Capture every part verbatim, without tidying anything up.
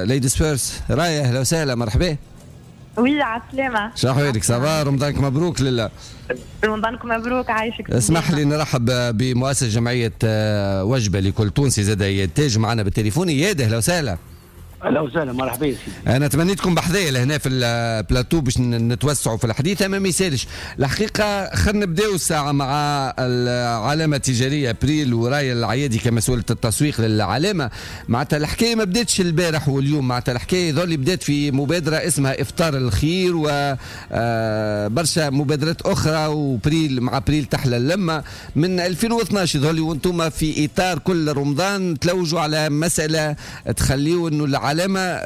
ليديز فيرست راية، اهلا وسهلا مرحبا. وي على السلامة. شو احوالك؟ صباح رمضانك مبروك. لله رمضانكم مبروك، عايشك. اسمح لي نرحب بمؤسس جمعية وجبة لكل تونسي زاد اياد تاج معنا بالتليفون. اياد اهلا وسهلا. اهلا وسهلا مرحبا يا سيدي. انا تمنيتكم بحذايا لهنا في البلاتو باش نتوسعوا في الحديث، اما ما يسالش الحقيقه. خلينا نبداو الساعه مع العلامه التجاريه بريل ورايا العيادي كمسؤوله التسويق للعلامه. معناتها الحكايه ما بداتش البارح واليوم، معناتها الحكايه ذولي بدات في مبادره اسمها افطار الخير وبرشا مبادرات اخرى، وبريل مع بريل تحلى اللمه من ألفين واثناش ذولي، وانتم في اطار كل رمضان تلوجوا على مساله تخليوا انه العلامة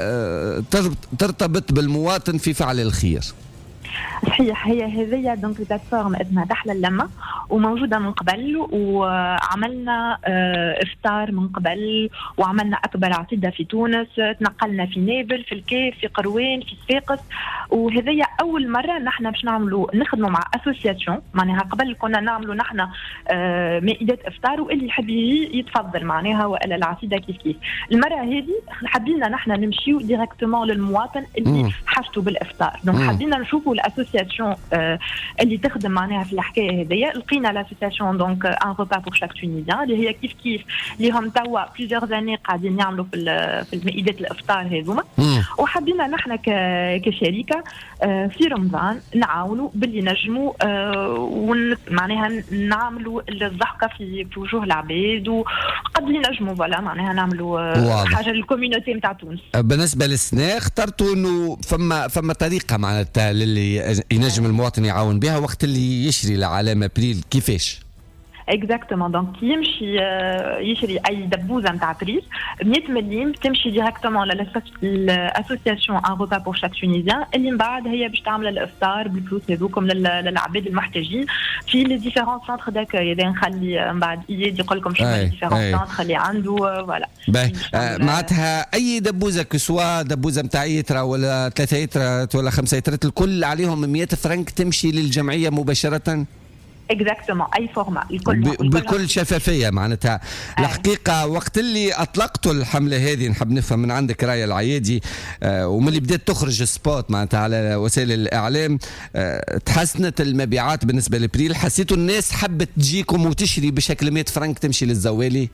ترتبط بالمواطن في فعل الخير. صحيح، هي هذيا دونك بلاتفورم اسمها تحلى اللمة وموجودة من قبل، وعملنا افطار من قبل، وعملنا اكبر عصيدة في تونس، تنقلنا في نابل، في الكيف، في قروان، في صفاقس. وهذيا اول مرة نحن باش نعملوا نخدموا مع اسوسياسيون، معناها قبل كنا نعملوا نحن مائدات افطار واللي يحب يجي يتفضل معناها ولا العصيدة كيف كيف. المرة هذه حبينا نحن نمشيو ديريكتومون للمواطن اللي حاجته بالافطار، دونك حبينا نشوفوا الاسوسياسيون آه اللي تخدم معناها في الحكايه هذيا. لقينا لاسوسياسيون دونك ان روبا بور شاك تونيزيان اللي هي كيف كيف اللي هم توا بليزيور زاني قاعدين يعملوا في في المائدات الافطار هذوما، وحبينا نحن كشركه آه في رمضان نعاونوا باللي نجموا آه معناها نعملوا الضحكه في في وجوه العباد، وقد اللي نجموا فوالا معناها نعملوا آه حاجه للكوميونيتي نتاع تونس. بالنسبه للسناك اخترتوا انه فما فما طريقه معناتها للي ينجم المواطن يعاون بها وقت اللي يشري العلامه بريل كيفاش؟ اكزاكتومون، دونك يمشي يشري اي دبوزه نتاع بريل مئة مليم تمشي ديريكتومون للاسوسياسيون ان روبا بور شاك تونيزيان اللي من بعد هي باش تعمل الافطار بالفلوس هذوكم للعباد المحتاجين في لي ديفيرون سونتر داكوي. اذا نخلي من بعد يدي يقول لكم شنو لي ديفيرون سونتر اللي عنده فوالا. معناتها اي دبوزه كسوا دبوزه نتاع يترا ولا ثلاثة يترات ولا خمسة يترات الكل عليهم مئة فرنك تمشي للجمعيه مباشره. اكزاكتومون اي فورما الكل بكل شفافيه. معناتها الحقيقه وقت اللي اطلقتوا الحمله هذه نحب نفهم من عندك رايه العيادي آه ومن اللي بدات تخرج سبوت معناتها على وسائل الاعلام آه تحسنت المبيعات بالنسبه لبريل؟ حسيتوا الناس حبت تجيكم وتشري بشكل مئة فرنك تمشي للزوالي؟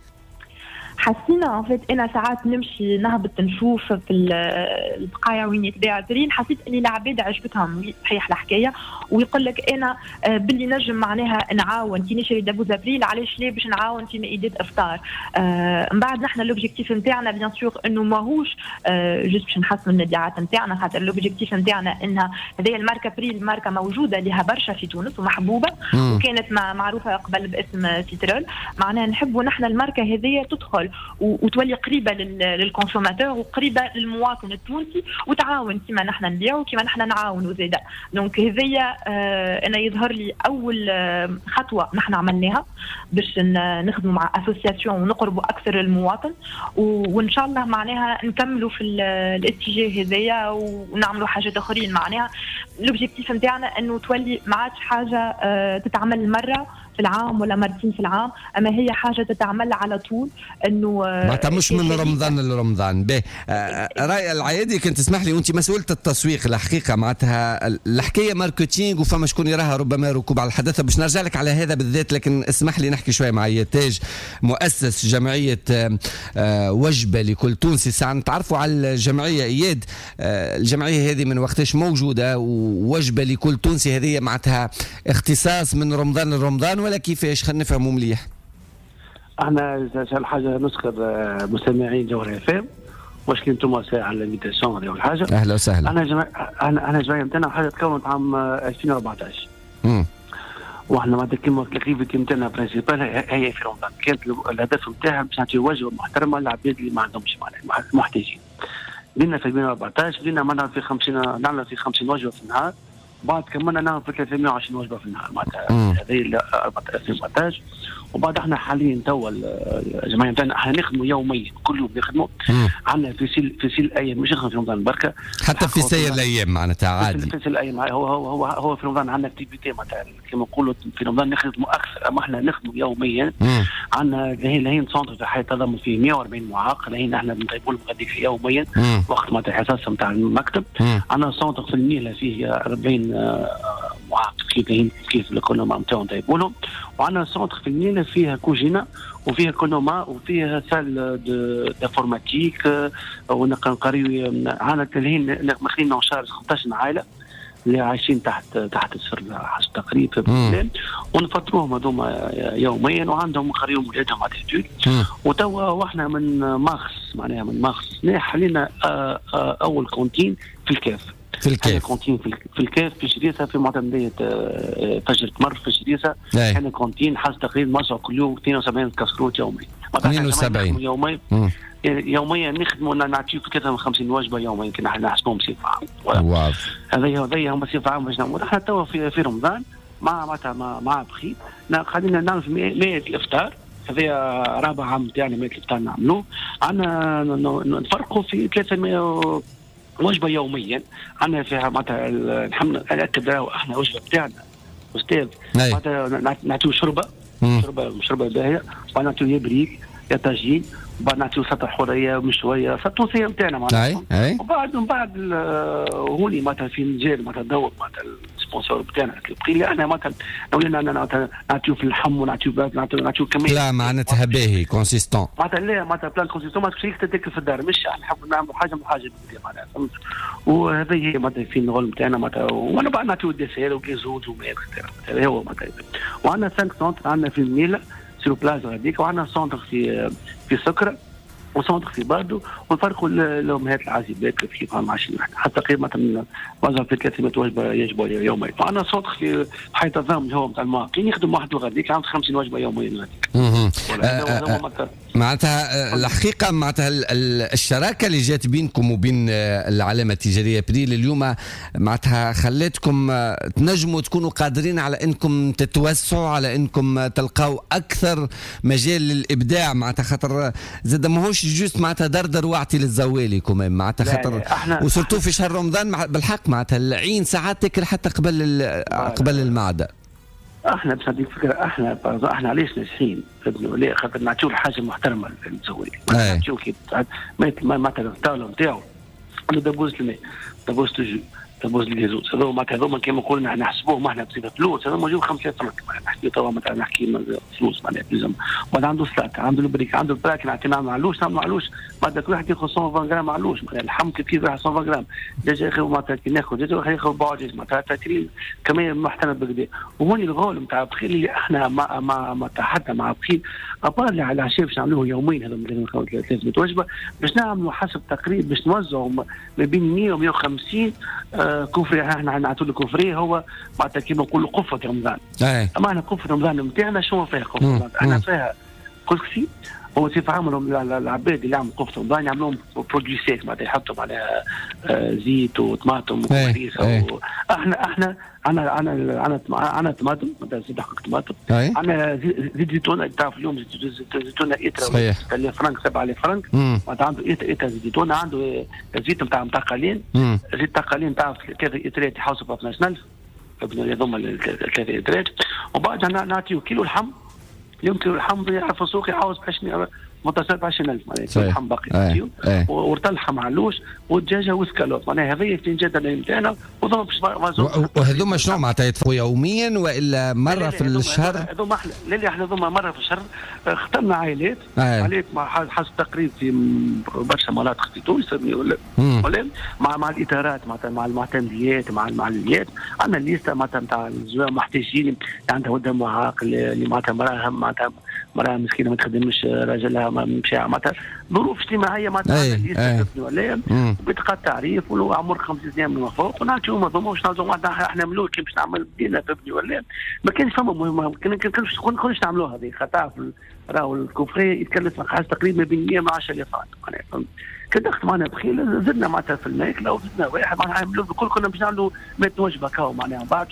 حسينا ان فيت انا ساعات نمشي نهبط نشوف في البقايا وين يتباع بريل، حسيت اني العباد عجبتهم صحيح الحكايه، ويقول لك انا باللي نجم معناها نعاون كي نشري دبوزه بريل علاش لا باش نعاون في مائدات افطار. آه من بعد نحن لوبجيكتيف نتاعنا بيان سور انه ماهوش آه جست باش نحسنوا المبيعات نتاعنا، خاطر لوبجيكتيف نتاعنا انها هذه الماركه بريل ماركه موجوده لها برشا في تونس ومحبوبه مم. وكانت معروفه قبل باسم سيترول، معناها نحبوا نحن الماركه هذه تدخل وتولي قريبه للكونسوماتور وقريبه للمواطن التونسي وتعاون كما نحن نبيعوا كما نحن نعاونوا زاده. دونك هذيا آه انا يظهر لي اول آه خطوه نحن عملناها باش نخدموا مع اسوسياسيون ونقربوا اكثر للمواطن، وان شاء الله معناها نكملوا في الاتجاه هذايا ونعملوا حاجات اخرين. معناها الاوبجيكتيف نتاعنا انه تولي ما عادش حاجه آه تتعمل مره في العام ولا مرتين في العام، اما هي حاجه تتعمل على طول انه معناتها مش من رمضان لرمضان. باهي راي العيادي كنت تسمح لي وانت مسؤوله التسويق الحقيقه معناتها الحكايه ماركتينغ وفما شكون يراها ربما ركوب على الحدث باش نرجع لك على هذا بالذات، لكن اسمح لي نحكي شويه مع اياد تاج مؤسس جمعيه وجبه لكل تونسي. ساعه نتعرفوا على الجمعيه اياد، الجمعيه هذه من وقتاش موجوده ووجبه لكل تونسي هذه معناتها اختصاص من رمضان لرمضان ولا كيفاش؟ خلينا نفهموا مليح. احنا اول حاجه نشكر مستمعين جوهر اف ام واش كنتم ساعه على الانفيتاسيون هذه اول حاجه. اهلا وسهلا. انا جمع... انا انا الجمعيه نتاعنا حاجه تكونت عام ألفين وأربعطاش. امم واحنا معناتها كيما الاكتيفيتي نتاعنا برينسيبال هي في رمضان، كانت الهدف نتاعها باش نعطيو وجبه محترمه للعباد اللي ما عندهمش معناها محتاجين. بدينا في ألفين وأربعطاش بدينا معنا في خمسين نعمل في خمسين وجبه في النهار، بعد كملنا نعمل في ثلاثمئة وعشرين وجبه في النهار معناتها هذه ألفين وأربعطاش، وبعد احنا حاليا توا الجمعيه نتاعنا احنا نخدموا يوميا كل يوم نخدموا. عندنا في سيل في سيل الايام مش نخدموا في رمضان بركه حتى في سير الايام معناتها عادي. في سيل الايام هو هو هو هو في رمضان عندنا اكتيفيتي مثلا كما نقولوا في رمضان نخدموا اكثر، اما احنا نخدموا يوميا. عندنا لهين لهين سونتر في حي التضامن فيه مئة وأربعين معاق، لهين احنا بنطيبوا لهم غاديك يوميا مم. وقت ما الحصص نتاع المكتب. عندنا سونتر في الميله فيه أربعين معاق كيف كيف الكونوما نتاعو نطيبوا لهم. وعندنا سونتر في الميله فيها كوجينه وفيها كونوما وفيها سال دافورماتيك ونقريو. عندنا لهين ماخذين نشار خمسة عشر عائله اللي عايشين تحت تحت السر حسب تقريب في البلاد، ونفطروهم هذوما يوميا وعندهم قريهم ولادهم على الحدود. وتوا واحنا من مارس معناها من مارس حلينا اول كونتين في الكاف في الكاف كونتين في الكاف في شريسه في معتمديه فجر تمر في شريسه. كان كونتين حسب تقريبا مصر كل يوم اثنين وسبعين كسكروت يوميا اثنين وسبعين يوميا يوميا نخدموا نعطيو في ثلاثة وخمسين وجبه يوميا كنا احنا نحسبهم بصفه عامه. هذا هذا هم بصفه عامه باش نعملوا. احنا توا في في رمضان مع معناتها مع, مع بخيت قاعدين نعمل في مائة الافطار. هذا رابع عام تاعنا مائة الافطار نعملوه. عندنا نفرقوا في ثلاثمائة وجبه يوميا. عندنا فيها معناتها الحمد ناكد احنا وجبه بتاعنا استاذ معناتها نعطيو شربه شربه شربه باهيه ونعطيو يا بريك يا طاجين وبعد نعطيو سطح حريه ومشويه فالتونسيه نتاعنا معناتها. وبعد من بعد هوني معناتها في مجال معناتها دور معناتها السبونسور بتاعنا اللي احنا معناتها ولينا نعطيو في اللحم ونعطيو نعطيو كميه لا معناتها باهي كونسيستون معناتها لا معناتها بلان كونسيستون ما تمشيش تاكل في الدار مش احنا نحب نعملوا حاجه من حاجه معناتها فهمت. وهذه هي معناتها في الغول نتاعنا معناتها وانا بعد نعطيو الدسائر وكيزوت وماء هذا هو معناتها. وعندنا خمسة سونتر عندنا في الميله سيرو بلاز هذيك وعندنا سونتر في في سكره وسونتر في باردو ونفرقوا الامهات العازبات كيف هم عايشين حتى تقريبا مثلا وزن في ثلاثمائة وجبه يجبوا يوميا. وعندنا سونتر في حي التضامن اللي هو نتاع المعاقين يخدم واحد غاديك عنده خمسين وجبه يوميا غاديك. معناتها الحقيقه معناتها الشراكه اللي جات بينكم وبين العلامه التجاريه بريل اليوم معناتها خلاتكم تنجموا تكونوا قادرين على انكم تتوسعوا على انكم تلقاو اكثر مجال للابداع معناتها خاطر زاد ماهوش جوست معناتها دردر واعطي للزوالي كمان معناتها خاطر وصرتوا في شهر رمضان بالحق معناتها العين ساعات تاكل حتى قبل قبل المعده. احنا باش نعطيك فكره احنا احنا علاش ناجحين ليه خاطر نعطيو الحاجه محترمه للزوالي نعطيو كي مثلا الطاوله نتاعو عنده دبوس الماء دبوس الجو دبوس الجازوز هذو معناتها هذوما كيما قلنا نحسبوهم احنا بصفه فلوس هذوما موجود خمسة فرنك نحكي توا مثلا نحكي فلوس معناتها لازم. بعد عنده سلاك عنده البريك عنده البراك نعطينا معلوش نعمل معلوش بعد كل واحد ياخذ مئة غرام معلوش معناتها اللحم كيف ياخذ مئة غرام دجاج ياخذ معناتها كي ناخذ دجاج ياخذ بعد معناتها تاكلين كمان محترم بكذا. وهوني الغول نتاع بخيل اللي احنا مع مع مع حتى مع بخيل ابار على العشاء باش نعملوه يومين هذا من ثلاثمائة وجبه باش نعملوا حسب تقريب باش نوزعوا ما بين مئة و مئة وخمسين آه كفري. احنا نعطوا له كفري هو معناتها كيما نقولوا قفه رمضان. اما احنا قفه رمضان نتاعنا شنو فيها قفه رمضان؟ احنا فيها كسكسي هو صفه عامه العباد اللي يعملوا قفه رمضان يعملوهم بروديوسات معناتها يحطوا عليها زيت وطماطم وكريسه. احنا احنا عندنا عندنا عندنا طماطم معناتها زيت حق طماطم. عندنا زيت زيتون تعرف اليوم زيت زيتون ايترا اللي فرنك سبعة آلاف فرنك معناتها عنده ايترا زيت زيتون عنده زيت نتاع متقلين زيت تقلين تعرف ثلاثة ايترات يحوسوا في اثناعش ألف هذوما الثلاثة ايترات. وبعد نعطيو كيلو لحم اليوم كيلو اللحم يعرف السوق يحوس بعشرين متصل بعشرين ألف معناتها اللحم باقي ورطلحه معلوش والدجاجه وسكالوت معناها هذه الفنجان نتاعنا وهذوما وهذوما شنو معناتها يدفعوا يوميا والا مره في الشهر؟ هذوما احنا لا احنا هذوما مره في الشهر ختمنا عائلات عائلات مع حسب تقريب في برشا مناطق في تونس ولا ولا مع مع الاطارات مع مع المعتمديات مع المعلميات عندنا ليسته معناتها نتاع الزوار محتاجين عندها ولد معاق اللي معناتها مراه معناتها مراه مسكينه ما تخدمش راجلها مشى معناتها ظروف اجتماعيه معناتها ليسته ولا بطاقه تعريف ولو عمر خمس سنين من فوق ونعطيهم هذوما واش نعطيهم احنا ملوك باش نعمل بدينا فهمتني ولا ما كانش فما ما كانش كناش نعملوها هذه خاطر راهو الكفري يتكلف حاجه تقريبا بين مئة وعشرة آلاف معناتها كدخت معنا بخيل زدنا معناتها في الماكله وزدنا واحد معناها عملوا الكل كنا باش نعملوا مئة وجبه كاو معناها بعد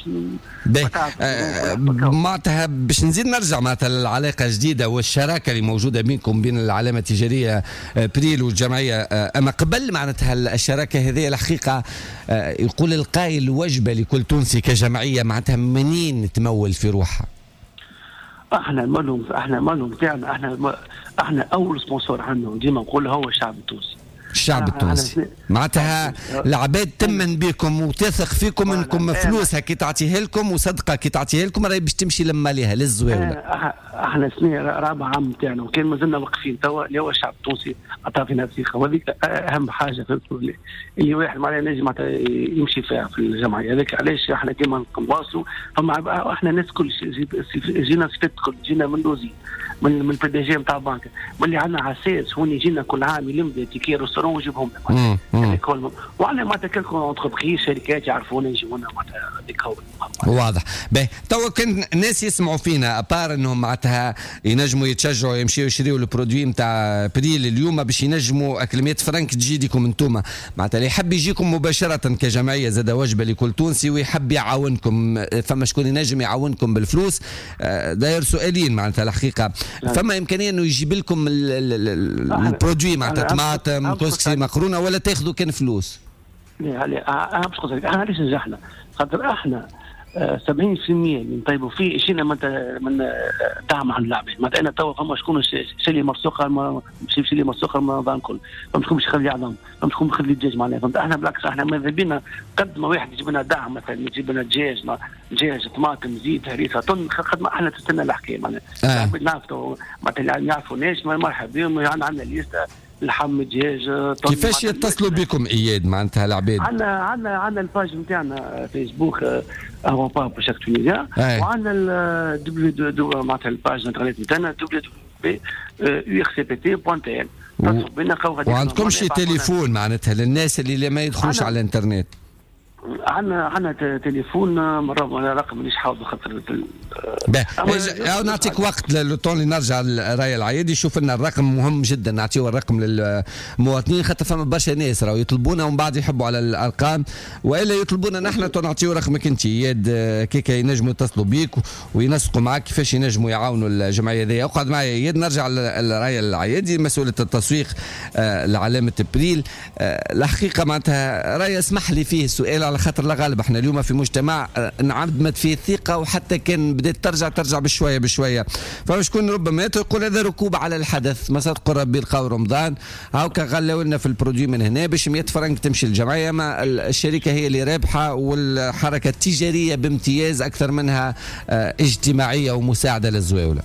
معناتها باش نزيد نرجع معناتها للعلاقه الجديده والشراكه اللي موجوده بينكم بين العلامه التجاريه بريل والجمعيه. اما قبل معناتها الشراكه هذه الحقيقه يقول القائل وجبه لكل تونسي كجمعيه معناتها منين تمول في روحها؟ احنا المالهم احنا المالهم تاعنا احنا احنا اول سبونسور عندنا ديما نقول هو الشعب التونسي. الشعب التونسي معناتها العباد تمن بكم وتثق فيكم انكم فلوسها كي تعطيها لكم وصدقه كي تعطيها لكم راهي باش تمشي لما ليها للزواوله. احنا سنه رابع عام تاعنا وكان مازلنا واقفين توا اللي هو الشعب التونسي عطى فينا ثقه وهذيك اهم حاجه في اللي, اللي واحد معناها نجم يمشي فيها في الجمعيه. هذاك علاش احنا كيما نواصلوا فما احنا الناس كل جينا صفات كل جينا من دوزي من من البي دي جي نتاع البنك من اللي عندنا عساس هون يجينا كل عام يلم تيكي ريستورون ويجيبهم لنا معناتها وعندنا معناتها كلكم اونتربريز شركات يعرفونا يجيونا معناتها هذيك هو واضح. باهي توا كان الناس يسمعوا فينا ابار انهم معناتها ينجموا يتشجعوا يمشيوا يشريوا البرودوي نتاع بريل اليوم باش ينجموا اكلمية فرنك تجي لكم انتم معناتها اللي يحب يجيكم مباشره كجمعيه زاد وجبه لكل تونسي ويحب يعاونكم فما شكون ينجم يعاونكم بالفلوس. داير سؤالين معناتها الحقيقه فما امكانيه انه يجيب لكم البرودوي معناتها طماطم كسكسي مقرونه ولا تاخذوا كان فلوس؟ لا لا انا باش نقول لك احنا علاش نجحنا خاطر احنا سبعين بالمئة اللي نطيبوا فيه شينا من من دعم عن اللاعبين. معناتها انا توا فما شكون شري مرسوقه مش شري مرسوقه رمضان كله فما شكون باش يخلي عظام فما شكون يخلي الدجاج معناها فهمت. احنا بالعكس احنا ماذا بينا قد ما واحد يجيب لنا دعم مثلا يجيب لنا دجاج دجاج طماطم زيت هريسه طن قد ما احنا تستنى الحكايه معناها العباد نعرفوا معناتها اللي يعرفوناش مرحبا بهم عندنا ليسته لحم دجاج. كيفاش يتصلوا بكم اياد معناتها العباد؟ عندنا عندنا عندنا الباج نتاعنا فيسبوك اهو با بشاك تونيزيان وعندنا الدبليو معناتها الباج الانترنت نتاعنا دبليو دبليو بي يو اكس بي تي دوت ان. وعندكم شي تليفون معناتها للناس اللي ما يدخلوش على الانترنت؟ عندنا عندنا تليفون مره رقم مانيش حافظه خاطر باهي نعطيك وقت للطون اللي نرجع لراي العيادي. شوف لنا الرقم مهم جدا نعطيو الرقم للمواطنين خاطر فما برشا ناس راهو يطلبونا ومن بعد يحبوا على الارقام والا يطلبونا نحن تو نعطيو رقمك انت اياد كيكا ينجموا يتصلوا بيك وينسقوا معك كيفاش ينجموا يعاونوا الجمعيه هذه. اقعد معي اياد نرجع لراي العيادي مسؤوله التسويق لعلامه بريل. الحقيقه معناتها راي اسمح لي فيه السؤال على خاطر لا غالب احنا اليوم في مجتمع انعدمت فيه الثقه وحتى كان بدات ترجع ترجع بشويه بشويه فمش شكون ربما يقول هذا ركوب على الحدث ما صدقوا ربي لقاو رمضان هاكا غلاو لنا في البرودوي من هنا باش مئة فرنك تمشي الجمعيه ما الشركه هي اللي رابحه والحركه التجاريه بامتياز اكثر منها اجتماعيه ومساعده للزواوله.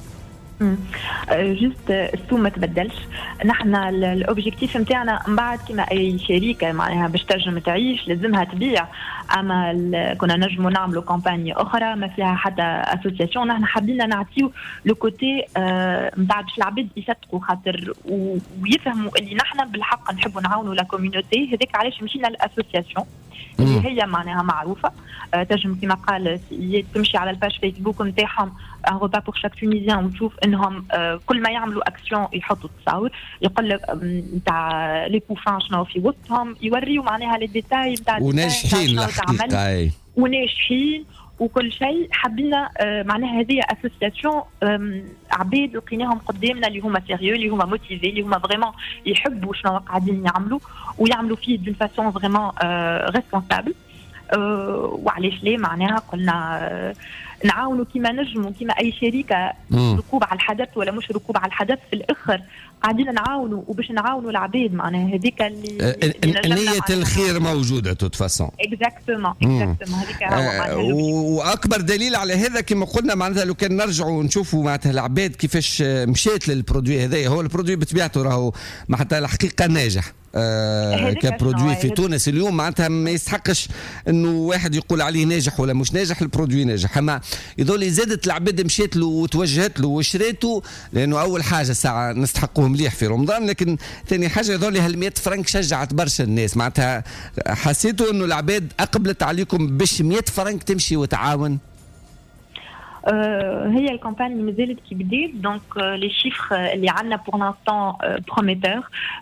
جست السوق ما تبدلش. نحن الاوبجيكتيف نتاعنا من بعد كما اي شركه معناها باش تنجم تعيش لازمها تبيع. اما كنا نجموا نعملوا كامباني اخرى ما فيها حتى اسوسياسيون. نحن حابين نعطيو لو كوتي نتاع باش العباد يصدقوا خاطر ويفهموا اللي نحن بالحق نحبوا نعاونوا لا كوميونيتي. هذاك علاش مشينا للاسوسياسيون اللي هي معناها معروفه. تنجم كما قال تمشي على الباج فيسبوك نتاعهم ان روبا بور شاك تونيزيان وتشوف انهم كل ما يعملوا اكسيون يحطوا تصاور يقول لك نتاع لي بوفان شنو في وسطهم يوريوا معناها لي ديتاي نتاع وناجحين الحقيقه وناجحين وكل شيء. حبينا معناها هذه اسوسياسيون عباد لقيناهم قدامنا اللي هما سيريو اللي هما موتيفي اللي هما فريمون يحبوا شنو قاعدين يعملوا ويعملوا فيه دون فاسون فريمون ريسبونسابل. وعلاش ليه معناها قلنا نعاونوا كما نجموا كما اي شركه ركوب على الحدث ولا مش ركوب على الحدث في الاخر قاعدين نعاونوا وباش نعاونوا العباد معناها هذيك اللي نية الخير موجوده توت فاسون. اكزاكتومون اكزاكتومون هذيك هو واكبر دليل على هذا كما قلنا معناتها لو كان نرجعوا نشوفوا معناتها العباد كيفاش مشات للبرودوي هذايا. هو البرودوي بطبيعته راهو معناتها الحقيقه ناجح آه كبرودوي في تونس اليوم معناتها ما يستحقش انه واحد يقول عليه ناجح ولا مش ناجح. البرودوي ناجح اما يظل زادت العباد مشات له وتوجهت له وشريته لانه اول حاجه ساعه نستحقوه مليح في رمضان لكن ثاني حاجه يظل هال فرنك شجعت برشا الناس معناتها حسيتوا انه العباد اقبلت عليكم باش مئة فرنك تمشي وتعاون. آه هي الكامباني مازالت كي بدات دونك لي شيفر اللي عندنا بور لانستون بروميتور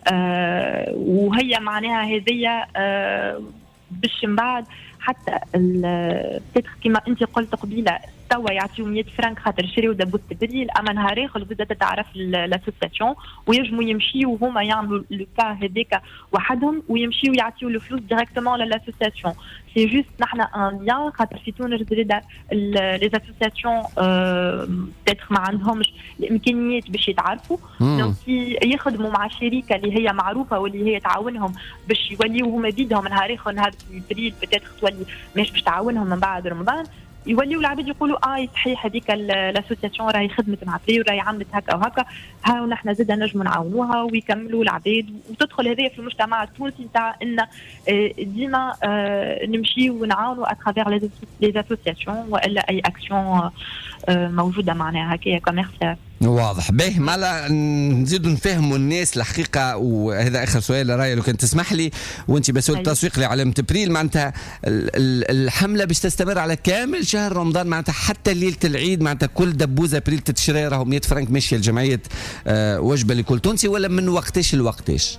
وهي معناها هذيا آه باش من بعد حتى بتاتر كيما انت قلت قبيله توا يعطيو مية فرانك خاطر شريو دابوت تبريل، اما نهار اخر زاد تتعرف لاسوسياسيون ويجموا يمشيو هما يعملوا لو كا هذاك وحدهم ويمشيو يعطيو الفلوس ديريكتومون للاسوسياسيون. سي جوست نحن ان ليان خاطر في تونس زاد لي اسوسياسيون بتاتر ما عندهمش الامكانيات باش يتعرفوا، دونك يخدموا مع شركه اللي هي معروفه واللي هي تعاونهم باش يوليو هما بيدهم نهار اخر نهار ابريل بتاتر تولي مش باش تعاونهم من بعد رمضان يوليو العباد يقولوا اه صحيح هذيك الاسوسياسيون راهي خدمت مع بري وراهي عملت هكا وهكا، ها ونحن زاد نجموا نعاونوها ويكملوا العباد وتدخل هذه في المجتمع التونسي نتاع ان ديما نمشيو ونعاونوا اترافير لي اسوسياسيون والا اي اكسيون موجوده معناها هكايا كوميرسيال. واضح. باهي مالا نزيدوا نفهموا الناس الحقيقه، وهذا اخر سؤال راي لو كان تسمح لي وانت مسؤول التسويق لعلامه ابريل، معناتها الحمله باش تستمر على كامل شهر رمضان، معناتها حتى ليله العيد، معناتها كل دبوزه ابريل تتشري راهو مية فرنك ماشيه لجمعيه أه وجبه لكل تونسي، ولا من وقتاش لوقتاش؟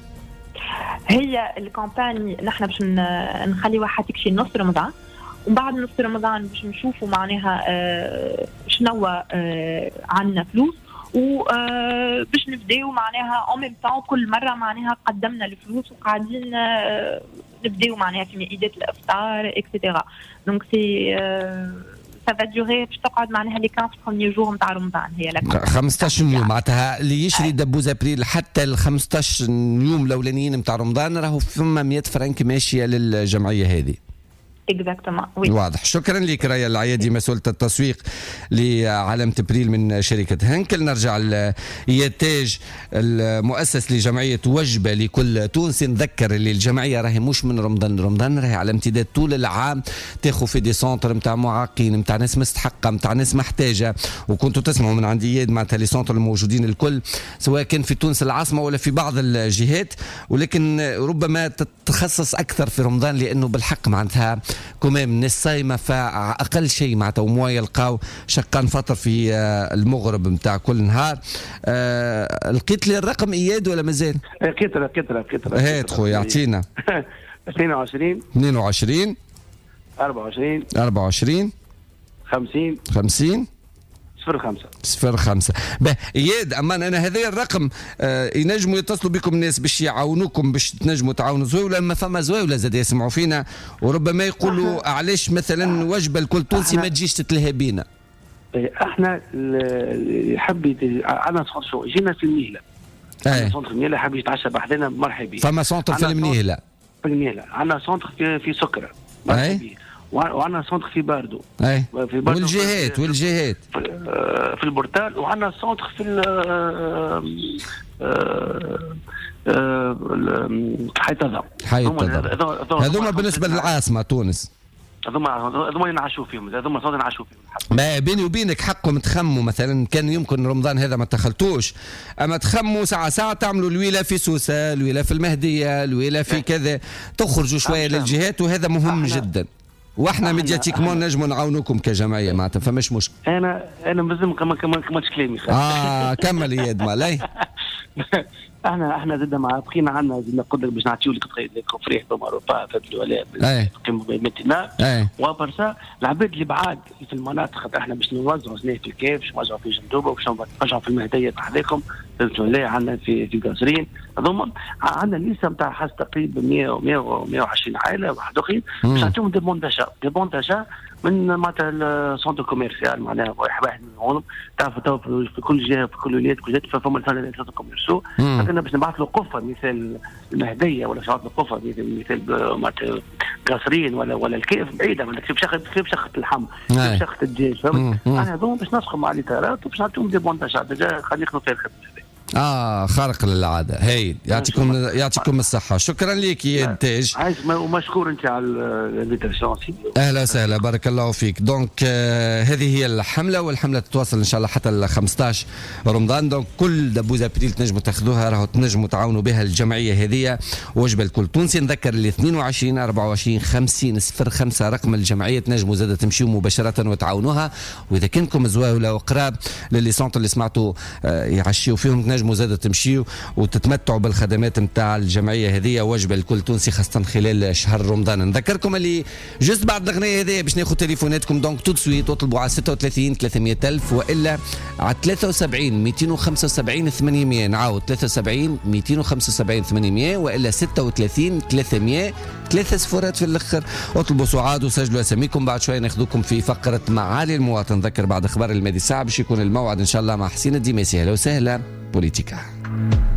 هي الكامباني نحن باش نخليوها حتى شي نص رمضان، ومن بعد نص رمضان باش نشوفوا معناها آه شنو آه عندنا فلوس وباش نبداو معناها اون ميم طون كل مره معناها قدمنا الفلوس وقاعدين آه نبداو معناها في مائدات الافطار اكسيتيرا. دونك سي سافا ديوري باش تقعد معناها لي خمسطاش بروميير جور نتاع رمضان. هي لا خمسطاش يوم معناتها اللي يشري دبوز ابريل حتى ال خمسطاش يوم الاولانيين نتاع رمضان راهو ثم مية فرنك ماشيه للجمعيه هذه. اكزاكتومون وي. واضح. شكرا لك رايا العيادي مسؤولة التسويق لعلامة ابريل من شركة هنكل. نرجع لإياد تاج المؤسس لجمعية وجبة لكل تونسي. نذكر اللي الجمعية راهي مش من رمضان رمضان، راهي على امتداد طول العام تاخذ في دي سونتر نتاع معاقين، نتاع ناس مستحقة، نتاع ناس محتاجة، وكنتوا تسمعوا من عند إياد معناتها لي سونتر الموجودين الكل سواء كان في تونس العاصمة ولا في بعض الجهات، ولكن ربما تتخصص أكثر في رمضان لأنه بالحق معناتها كمام الناس صايمه، فاقل شيء معناتها وموا يلقاو شقان فطر في المغرب نتاع كل نهار. أه لقيت لي الرقم اياد ولا مازال؟ لقيت لقيت لقيت هات خويا يعطينا. اثنين وعشرين اثنين وعشرين أربعة وعشرين أربعة وعشرين خمسين خمسين صفر خمسة صفر خمسة. به اياد امان انا هذا الرقم آه ينجموا يتصلوا بكم الناس باش يعاونوكم باش تنجموا تعاونوا زويوله، اما فما زويوله زاد يسمعوا فينا وربما يقولوا علاش مثلا وجبه الكل تونسي ما تجيش تتلهى بينا. احنا اللي يحب عندنا شو جينا في المهله، عندنا سونتر المهله حاب يتعشى بحدنا مرحبا. فما سونتر في المهله في المهله عندنا سونتر في في سكره مرحبا، وعندنا سونتر في باردو اي في باردو والجهات والجهات في, في البورتال، وعندنا سونتر في حيط الضم. حيط الضم هذوما بالنسبه للعاصمه تونس، هذوما هذوما نعشوا فيهم، هذوما صوت نعشوا فيهم. ما بيني وبينك حقهم تخموا مثلا كان يمكن رمضان هذا ما دخلتوش، اما تخموا ساعه ساعه تعملوا الويله في سوسه، الويله في المهديه، الويله في كذا، تخرجوا شويه للجهات، وهذا مهم جدا. واحنا ميدياتيكمون نجموا نعاونوكم كجمعيه معناتها فماش مشكل. انا انا مازال ما كملتش كلامي. اه كمل يا مالاي. احنا احنا زدنا مع بقينا عندنا زدنا قدره باش نعطيو لك فريح بماروبا فهمتوا ولا كيما بيمتنا وبرسا العباد اللي بعاد في المناطق، خاطر احنا باش نوزعوا سنه في الكيف، باش نوزعوا في جندوبه، باش نوزعوا في المهديه بحذاكم، فهمتوا ولا عندنا في في قصرين هذوما عندنا لسه نتاع حاجه تقريبا مية ومية وعشرين عائله واحد اخرين باش نعطيهم دي بون داشا دي بون داشا من معناتها السونتر كوميرسيال معناها واحد واحد منهم. تعرفوا تو في كل جهه في كل ولايه كل جهه فما سونتر كوميرسيو، انا باش نبعث له قفه مثال المهديه ولا شعار قفه مثال مثال معناتها قصرين ولا ولا الكيف بعيده معناتها كيف شخط كيف شخط اللحم كيف شخط الدجاج، فهمت؟ انا هذوما باش نسخوا مع الاطارات وباش نعطيهم دي بون داشا ديجا خلينا ناخذوا فيها الخدمه. اه خارق للعاده. هي يعطيكم يعطيكم الصحه. شكرا لك يا انتاج ومشكور انت على الانفيتاسيون. اهلا وسهلا بارك الله فيك. دونك آه هذه هي الحمله، والحمله تتواصل ان شاء الله حتى ل خمسطاش رمضان. دونك كل دبوز ابريل تنجموا تاخذوها، راهو تنجموا تعاونوا بها الجمعيه هذه وجبه الكل تونسي. نذكر اللي اثنين وعشرين أربعة وعشرين خمسين صفر خمسة رقم الجمعيه، تنجموا زاد تمشيوا مباشره وتعاونوها. واذا كنتم زواوله وقراب للي سونت اللي سمعتوا آه يعشيوا فيهم، تنجموا زاد تمشيوا وتتمتعوا بالخدمات نتاع الجمعيه هذه وجبه الكل تونسي، خاصه خلال شهر رمضان. نذكركم اللي جست بعد الاغنيه هذه باش ناخذ تليفوناتكم. دونك تو سويت واطلبوا على ستة وثلاثين ثلاثمية ألف والا على ثلاثة وسبعين مئتين وخمسة وسبعين ثمانمية. نعاود ثلاثة وسبعين مئتين وخمسة وسبعين ثمانمية والا ستة وثلاثين ثلاثمية، ثلاثة صفرات في الاخر. اطلبوا سعاد وسجلوا اساميكم. بعد شويه ناخذكم في فقره معالي المواطن. نذكر بعد اخبار المادي الساعه باش يكون الموعد ان شاء الله مع حسين الدماسي. اهلا وسهلا بوليتيكا.